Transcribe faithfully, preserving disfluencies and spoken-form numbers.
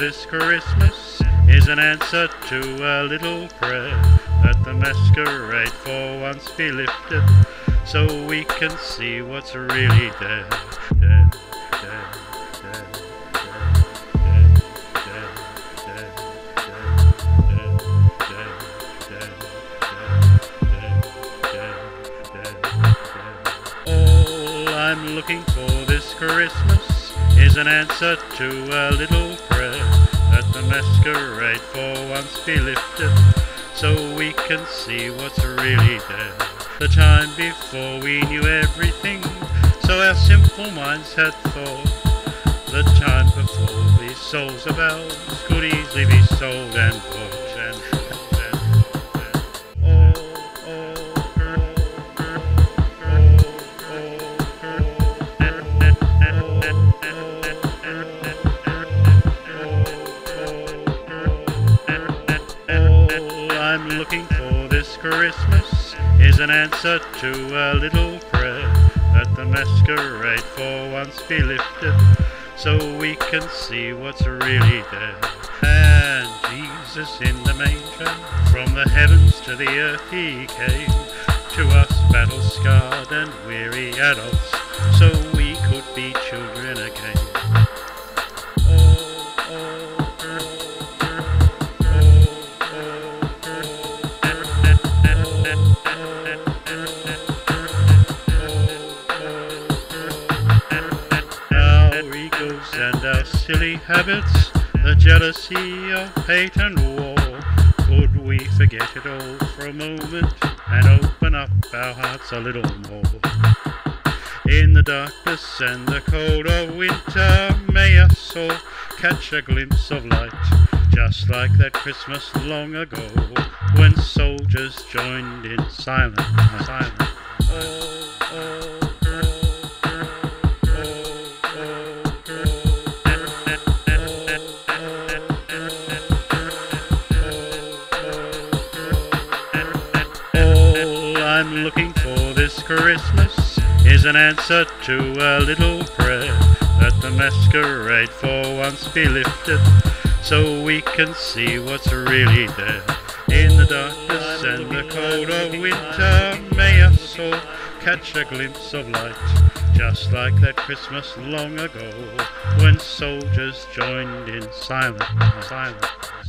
this Christmas is an answer to a little prayer, that the masquerade for once be lifted, so we can see what's really there. There, there, there, there, there, there, there, there, there, there, there, there. All I'm looking for this Christmas is an answer to a little prayer, that the masquerade for once be lifted, so we can see what's really there. The time before we knew everything, so our simple minds had thought. The time before these souls of ours could easily be sold and bought and bought and bought. Oh, oh, all I'm looking for this Christmas is an answer to a little prayer, that the masquerade for once be lifted, so we can see what's really there. And Jesus in the manger, from the heavens to the earth he came, to us battle-scarred and weary adults, so we could be children again. And our silly habits, the jealousy of hate and war, could we forget it all for a moment and open up our hearts a little more? In the darkness and the cold of winter, may us all catch a glimpse of light, just like that Christmas long ago, when soldiers joined in silent, silent. Oh, oh. I'm looking for this Christmas is an answer to a little prayer, that the masquerade for once be lifted, so we can see what's really there. In the darkness and the cold of winter, may us all catch a glimpse of light, just like that Christmas long ago, when soldiers joined in silent, silent.